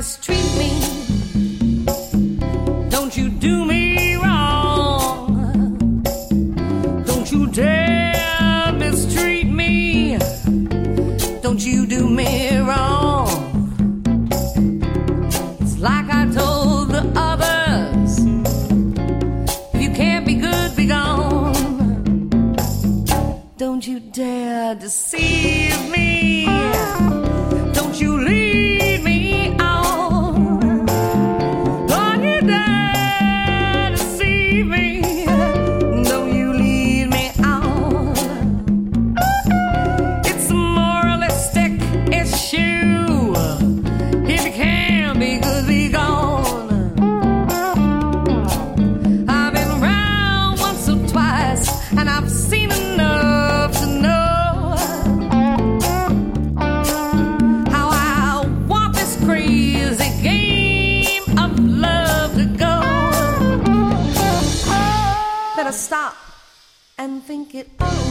mistreat me. Don't you do me wrong. Don't you dare mistreat me. Don't you do me wrong. It's like I told the others, if you can't be good, be gone. Don't you dare deceive me. Don't you lead me on. Don't you dare deceive me. Don't you lead me on. It's a moralistic issue. If you can't be good, be gone. I've been around once or twice, and I've seen enough to know how I want this crazy game of love to go. Better stop and think it over.